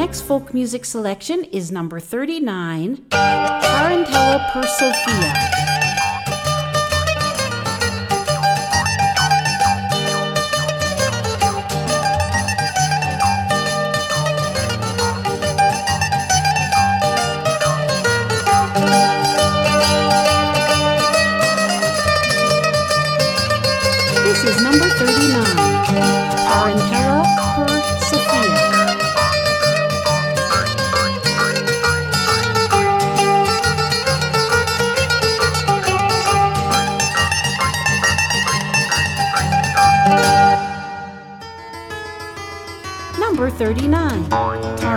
next folk music selection is number 39, Tarantella per Sophia. This is number 39, Tarantella per Sophia. Number 39,